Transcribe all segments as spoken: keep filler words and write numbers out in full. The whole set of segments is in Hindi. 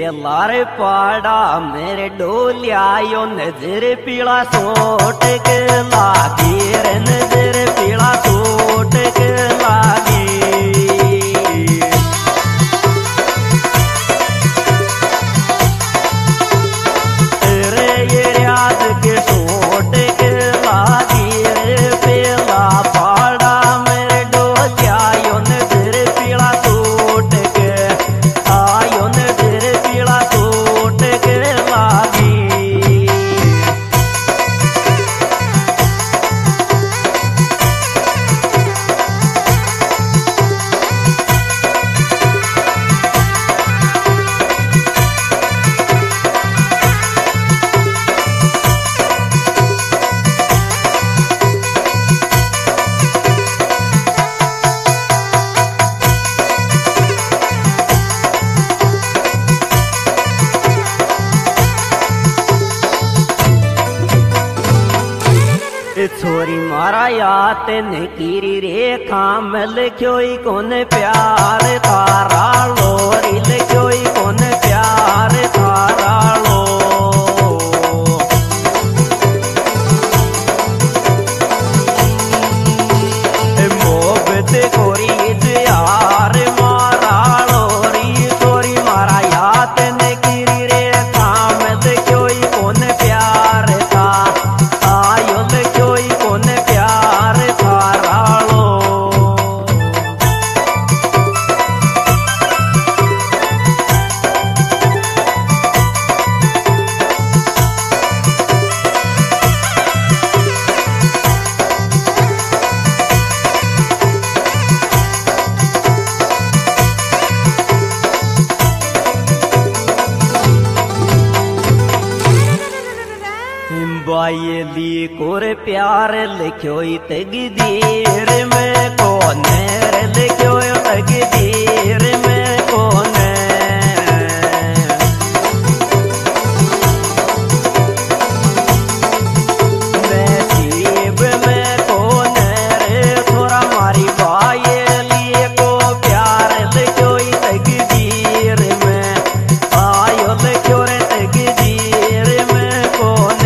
लारे पाड़ा मेरे डोलियायो नजर पीला सोट के लागी रे नजर पीला सोट के लागी तेरे ये याद के सोट के लागी रे पीला पाड़ा मेरे डोलियायो नजर पीला सोट के आयो नजर पीला सोट के लागी छोरी मारा याद ने कीरी रेखा में लिखोई कौन प्यार तारा लोरी लिखोई कौन प्यार तारा लो मोहब्बत कोरी यार मारा लोरी छोरी मारा याद ने कीरी रेखा में लिखोई कौन प्यार था आयो लिखोई कौन प्यार थारा लो बायली कोर प्यार लिखोई तकदीर में कौन रे लिखोई तकदीर में कौन नसीब में कौन रे थोड़ा मारी बायली को प्यार लिखोई तकदीर में आयो लिखो रे तकदीर में कौन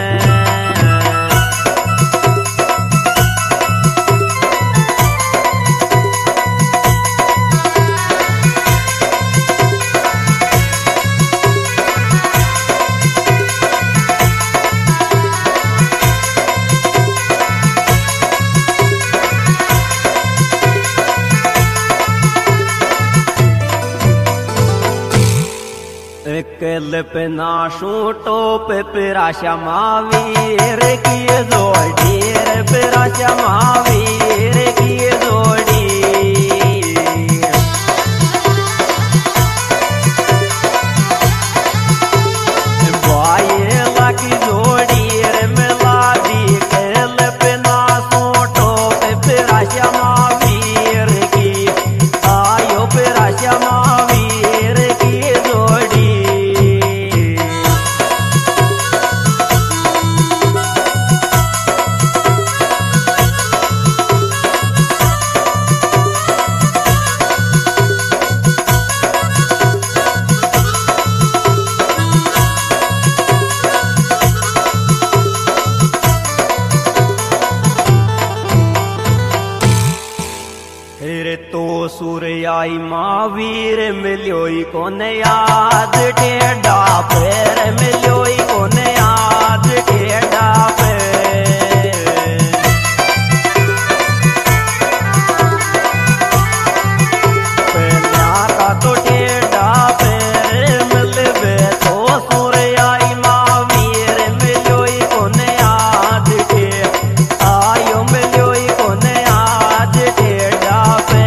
कल्प ना शूटो पे पिराशा मावीर की जोड़ी रे पिराशा मावीर की जोड़ी बायला की जोड़ी रे मिला दी कल्प ना शूटो पे पिराशा मावीर की आयो पिराशा मावीर की जोड़ी तो सूर्याई महावीर मिलोई कौन याद टेढ़ा पैर मिलोई कौन याद टेढ़ा पैर पहला का तो टेढ़ा पैर मिलवे तो सूर्याई महावीर मिलोई कौन याद टे आयो मिलोई कौन याद टेढ़ा पैर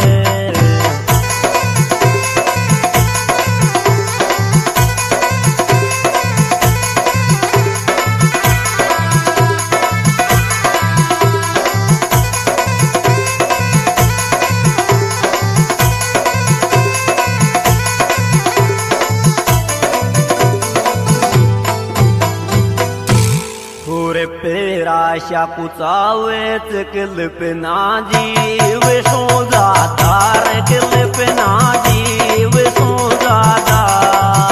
पेराशा कुचावेच किलपना जीव सोजादार किलपना जीव सोजादार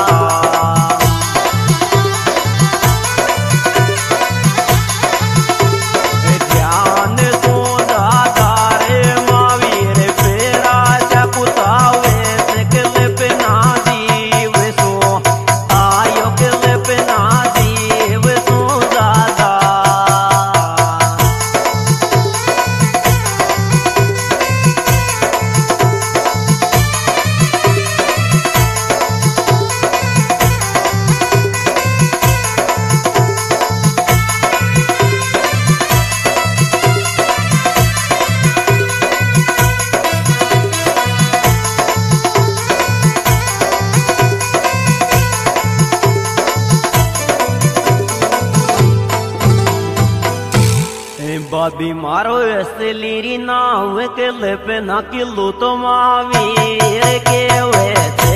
बाबी मारो असली री नाव के लिप ना किलो तो महावीर के वे